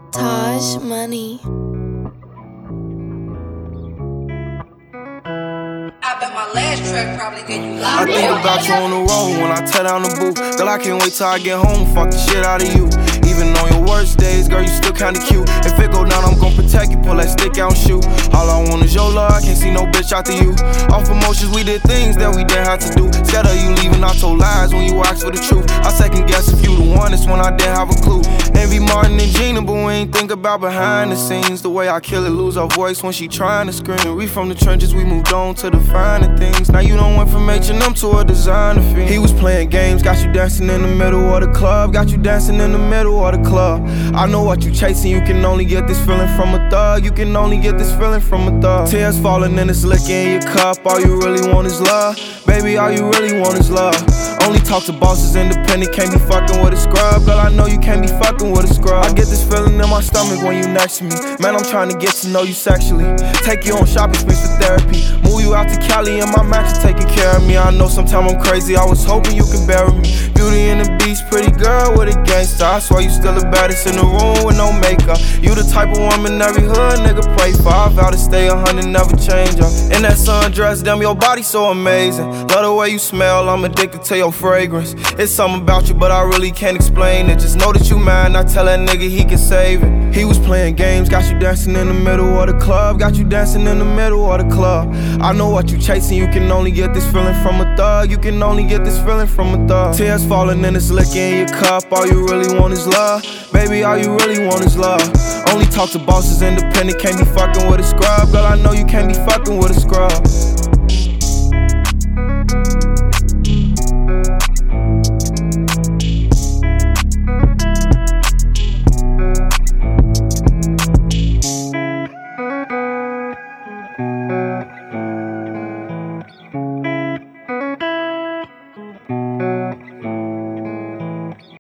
Taj Money. I bet my last track probably gave you I live. think about you on the road when I tear down the booth. Girl, I can't wait till I get home, fuck the shit out of you. Even on your worst days, girl, you still kinda cute. If it go down, I'm gon' protect you, pull that stick out and shoot. All I want is your love, I can't see no bitch after you. Off emotions, we did things that we didn't have to do. Scared of you leaving, I told lies when you asked for the truth. I second guess if you the one, it's when I didn't have a clue. Envy Martin and Gina, but we ain't think about behind the scenes. The way I kill it, lose her voice when she trying to scream. We from the trenches, we moved on to the finer things. Now you done went from H&M to a designer fiend. He was playing games, got you dancing in the middle of the club. Got you dancing in the middle of the club. I know what you chasing, you can only get this feeling from a thug. You can only get this feeling from a thug. Tears falling and it's liquor in your cup. All you really want is love. Baby, all you really want is love. Only talk to bosses, independent, can't be fucking with a scrub. Girl, I know you can't be fucking with a scrub. I get this feeling in my stomach when you next to me. Man, I'm trying to get to know you sexually. Take you on shopping sprees for therapy. Move you out to Cali and my max is taking care of me. I know sometimes I'm crazy, I was hoping you could bury me. Beauty and the Beast, pretty girl with a gangster. I swear you still the baddest in the room with no makeup. You the type of woman every hood nigga pray for. I vow to stay 100, never change up. In that sundress, damn, your body so amazing. Love the way you smell, I'm addicted to your fragrance. It's something about you, but I really can't explain it. Just know that you mine, I tell that nigga he can save it. He was playing games, got you dancing in the middle of the club. Got you dancing in the middle of the club. I know what you chasing, you can only get this feeling from a thug. You can only get this feeling from a thug. Tears falling and it's liquor in your cup. All you really want is love. Baby, all you really want is love. Only talk to bosses, independent, can't be fucking with a scrub. Girl, I know you can't be fucking with a scrub.